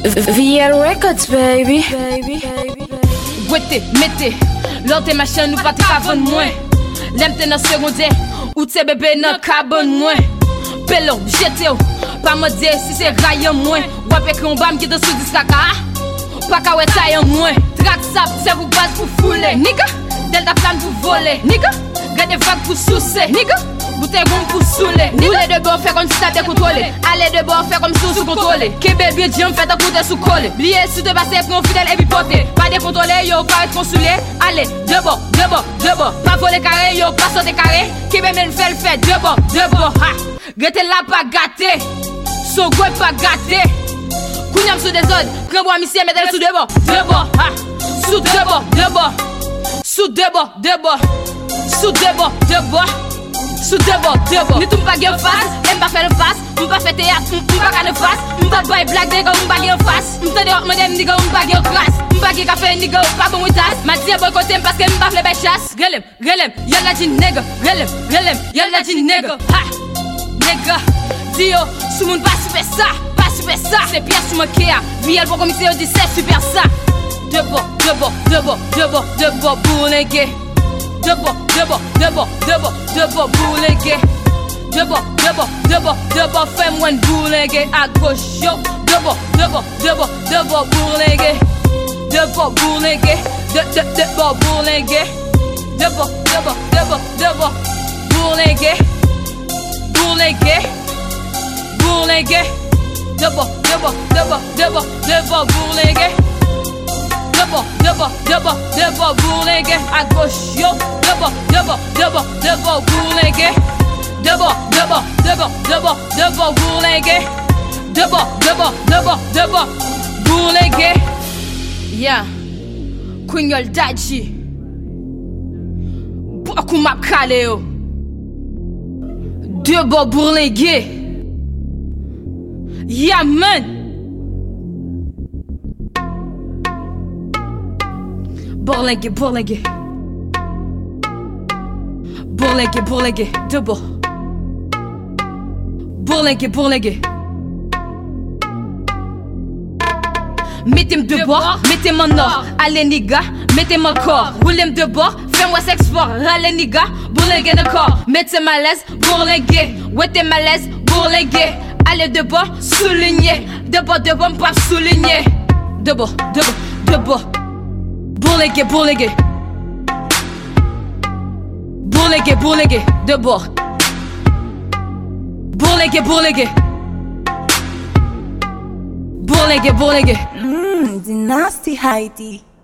VL Records, baby. Wete, mette, l'autre machin nous pas t'avant moins. L'aime t'es dans secondaire, ou t'es bébé dans carbone moins. Pelon, jete ou, pas me dire si c'est rayon moins. Wapé qu'on bam qui te sous discaka. Pas qu'à ouais taille moins. Track sap, c'est vous base pour fouler. Nigga, delta plan pour voler. Nigga, gardez vague pour soucer. Nigga, bouteille gomme pour saouler. Roulez de bord, fait comme si t'as décontrôlé. Allez de bord, fait comme si sous contrôlé. Québec bien dit, fait un coup de sous collé. Lié sous de passer, non fidèle et bipoté. Pas décontrôlé, yo, pas être consulé. Allez, de bord, de bord, de bord. Pas voler carré, yo, pas sauter carré. Québec bien fait le fait, de bord, ha. Gâté là, pas gâté. Son goût pas gâté. Kounyam sous des ordres, prends-moi monsieur, mettez-le sous de bord, ha. Sous de bord, de bord. Sous de bord, de bord. Sous de bord, de bord. Sous de bord. Ni tout m'pas gen face, m'pas faire le face. M'pas faire théâtre, m'pas qu'à le face. M'pas boy black, nigga, m'pas gen face. M'tende rock modem, nigga, m'pas gen crasse. M'pas gen café, nigga, pas bon tasse. M'a dit boycotter parce que m'pas fait belle chasse. Relem, y'a la dit nigga. Relem, y'a la dit nigga. Ha, nigga. Dio, sous moun pas super ça. C'est Pierre sous mon kéa. VL pour commissaire, dit c'est super ça. De bord, pour les gays. De bord, pour les gays. De bord, fais-moi une boule les gays. À gauche, yo. De bord, pour les gays. De bord, pour les gays. De bord, pour les gays. De bord, pour les gays. Pour les gays. Pour les gays. De bord, pour les gays. De bord, pour les gays. À gauche, yo. De bord, pour les gays. De bord, pour les gays. De bord, pour les gays. Yeah. Kounyol Daji. Beaucoup m'a calé yo. De bord, pour les gays. Yeah, man. Bourlingué. Bourlingué, de bord. Bourlingué. Mettez-moi de bord, mettez-moi nord. Allez, nigga, mettez-moi corps. Roulez-moi de bord, fais-moi sexe fort. Allez, nigga, bourlingué de corps. Mettez-moi à l'aise, bourlingué. Ouais, t'es malaise, bourlingué. Allez, de bord, souligné. De bord, m'pas souligné. De bord. Bourlingué. De bord. Bourlingué. Dynasty Haiti.